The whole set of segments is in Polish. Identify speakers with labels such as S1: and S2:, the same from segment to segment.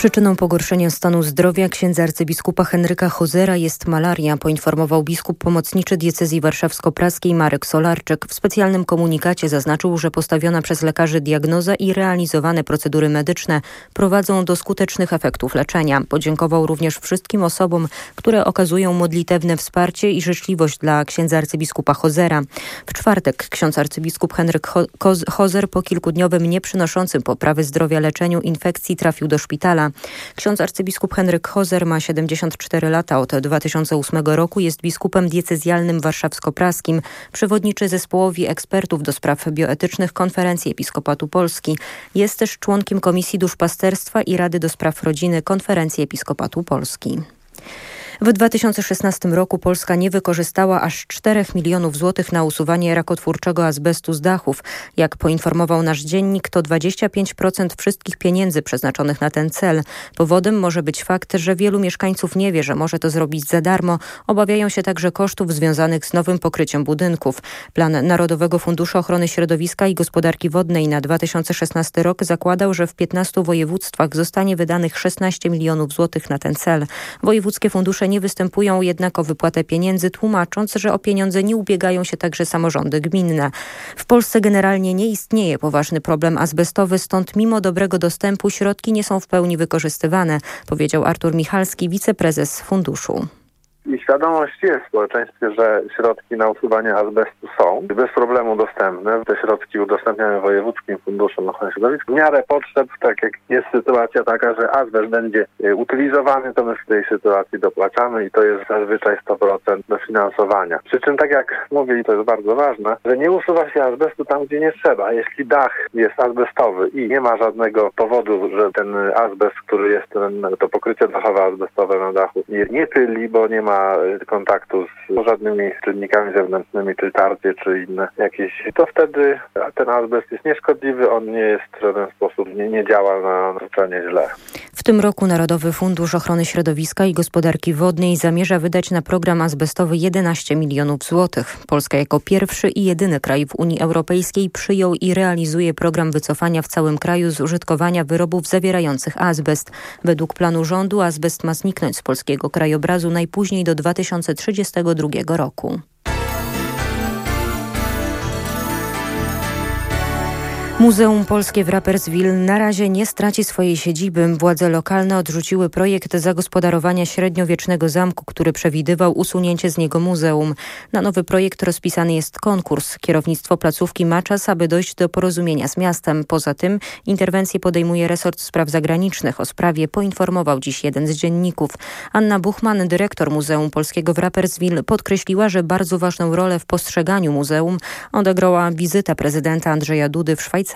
S1: Przyczyną pogorszenia stanu zdrowia księdza arcybiskupa Henryka Hozera jest malaria, poinformował biskup pomocniczy diecezji warszawsko-praskiej Marek Solarczyk. W specjalnym komunikacie zaznaczył, że postawiona przez lekarzy diagnoza i realizowane procedury medyczne prowadzą do skutecznych efektów leczenia. Podziękował również wszystkim osobom, które okazują modlitewne wsparcie i życzliwość dla księdza arcybiskupa Hozera. W czwartek ksiądz arcybiskup Henryk Hozer po kilkudniowym nieprzynoszącym poprawy zdrowia leczeniu infekcji trafił do szpitala. Ksiądz arcybiskup Henryk Hozer ma 74 lata. Od 2008 roku jest biskupem diecezjalnym warszawsko-praskim. Przewodniczy zespołowi ekspertów do spraw bioetycznych Konferencji Episkopatu Polski. Jest też członkiem Komisji Duszpasterstwa i Rady do Spraw Rodziny Konferencji Episkopatu Polski. W 2016 roku Polska nie wykorzystała aż 4 milionów złotych na usuwanie rakotwórczego azbestu z dachów. Jak poinformował nasz dziennik, to 25% wszystkich pieniędzy przeznaczonych na ten cel. Powodem może być fakt, że wielu mieszkańców nie wie, że może to zrobić za darmo. Obawiają się także kosztów związanych z nowym pokryciem budynków. Plan Narodowego Funduszu Ochrony Środowiska i Gospodarki Wodnej na 2016 rok zakładał, że w 15 województwach zostanie wydanych 16 milionów złotych na ten cel. Wojewódzkie fundusze nie występują jednak o wypłatę pieniędzy, tłumacząc, że o pieniądze nie ubiegają się także samorządy gminne. W Polsce generalnie nie istnieje poważny problem azbestowy, stąd mimo dobrego dostępu środki nie są w pełni wykorzystywane, powiedział Artur Michalski, wiceprezes funduszu.
S2: I świadomość jest w społeczeństwie, że środki na usuwanie azbestu są bez problemu dostępne. Te środki udostępniamy Wojewódzkim Funduszom Ochrony Środowiska. W miarę potrzeb, tak jak jest sytuacja taka, że azbest będzie utylizowany, to my w tej sytuacji dopłacamy i to jest zazwyczaj 100% dofinansowania. Przy czym, tak jak mówię, i to jest bardzo ważne, że nie usuwa się azbestu tam, gdzie nie trzeba. Jeśli dach jest azbestowy i nie ma żadnego powodu, że ten azbest, który jest, to pokrycie dachowe azbestowe na dachu nie tyli, bo nie ma kontaktu z żadnymi czynnikami zewnętrznymi, czy tarcie, czy inne jakieś, to wtedy ten azbest jest nieszkodliwy, on nie jest w żaden sposób, nie działa na naczynie źle.
S1: W tym roku Narodowy Fundusz Ochrony Środowiska i Gospodarki Wodnej zamierza wydać na program azbestowy 11 milionów złotych. Polska jako pierwszy i jedyny kraj w Unii Europejskiej przyjął i realizuje program wycofania w całym kraju z użytkowania wyrobów zawierających azbest. Według planu rządu azbest ma zniknąć z polskiego krajobrazu najpóźniej do 2032 roku. Muzeum Polskie w Rapperswil na razie nie straci swojej siedziby. Władze lokalne odrzuciły projekt zagospodarowania średniowiecznego zamku, który przewidywał usunięcie z niego muzeum. Na nowy projekt rozpisany jest konkurs. Kierownictwo placówki ma czas, aby dojść do porozumienia z miastem. Poza tym interwencję podejmuje resort spraw zagranicznych. O sprawie poinformował dziś jeden z dzienników. Anna Buchman, dyrektor Muzeum Polskiego w Rapperswil, podkreśliła, że bardzo ważną rolę w postrzeganiu muzeum odegrała wizyta prezydenta Andrzeja Dudy w Szwajcarii.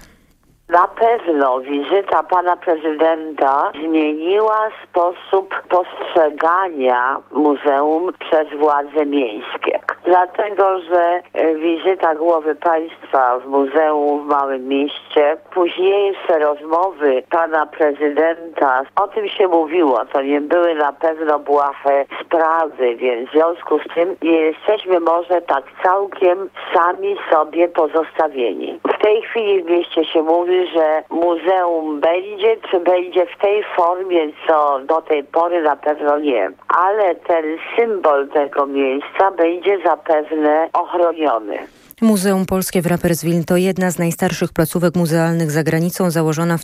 S3: Na pewno wizyta pana prezydenta zmieniła sposób postrzegania muzeum przez władze miejskie. Dlatego, że wizyta głowy państwa w muzeum w małym mieście, późniejsze rozmowy pana prezydenta, o tym się mówiło, to nie były na pewno błahe sprawy, więc w związku z tym nie jesteśmy może tak całkiem sami sobie pozostawieni. W tej chwili w mieście się mówi, że muzeum będzie, czy będzie w tej formie, co do tej pory na pewno nie. Ale ten symbol tego miejsca będzie zapewne ochroniony.
S1: Muzeum Polskie w Rapperswil to jedna z najstarszych placówek muzealnych za granicą, założona w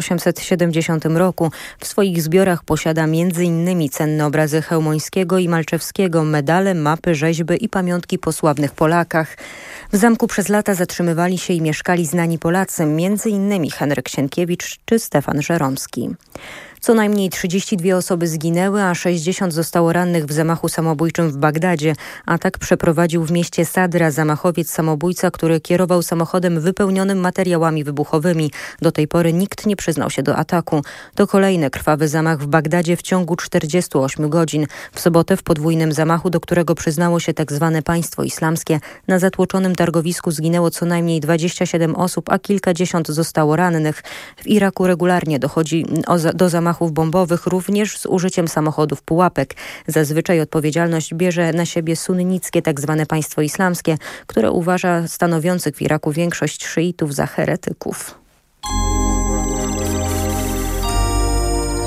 S1: 1870 roku. W swoich zbiorach posiada m.in. cenne obrazy Chełmońskiego i Malczewskiego, medale, mapy, rzeźby i pamiątki po sławnych Polakach. W zamku przez lata zatrzymywali się i mieszkali znani Polacy, m.in. Henryk Sienkiewicz czy Stefan Żeromski. Co najmniej 32 osoby zginęły, a 60 zostało rannych w zamachu samobójczym w Bagdadzie. Atak przeprowadził w mieście Sadra zamachowiec samobójca, który kierował samochodem wypełnionym materiałami wybuchowymi. Do tej pory nikt nie przyznał się do ataku. To kolejny krwawy zamach w Bagdadzie w ciągu 48 godzin. W sobotę w podwójnym zamachu, do którego przyznało się tzw. państwo islamskie, na zatłoczonym targowisku zginęło co najmniej 27 osób, a kilkadziesiąt zostało rannych. W Iraku regularnie dochodzi do zamachów bombowych, również z użyciem samochodów pułapek. Zazwyczaj odpowiedzialność bierze na siebie sunnickie tzw. państwo islamskie, które uważa stanowiących w Iraku większość szyitów za heretyków.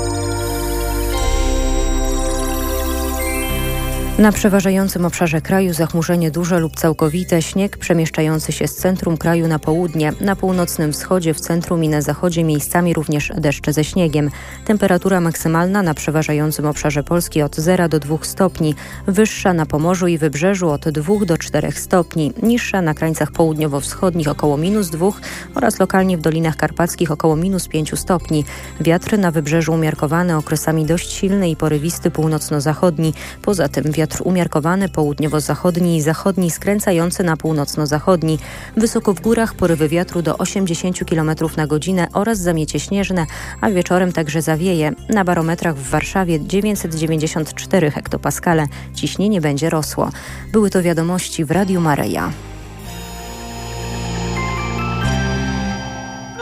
S1: Na przeważającym obszarze kraju zachmurzenie duże lub całkowite, śnieg przemieszczający się z centrum kraju na południe, na północnym wschodzie, w centrum i na zachodzie miejscami również deszcze ze śniegiem. Temperatura maksymalna na przeważającym obszarze Polski od 0 do 2 stopni, wyższa na Pomorzu i Wybrzeżu od 2 do 4 stopni, niższa na krańcach południowo-wschodnich około -2 oraz lokalnie w Dolinach Karpackich około -5 stopni. Wiatr na Wybrzeżu umiarkowany, okresami dość silny i porywisty północno-zachodni. Poza tym wiatr umiarkowany, południowo-zachodni i zachodni skręcający na północno-zachodni. Wysoko w górach porywy wiatru do 80 km na godzinę oraz zamiecie śnieżne, a wieczorem także zawieje. Na barometrach w Warszawie 994 hektopaskale. Ciśnienie będzie rosło. Były to wiadomości w Radiu Maryja.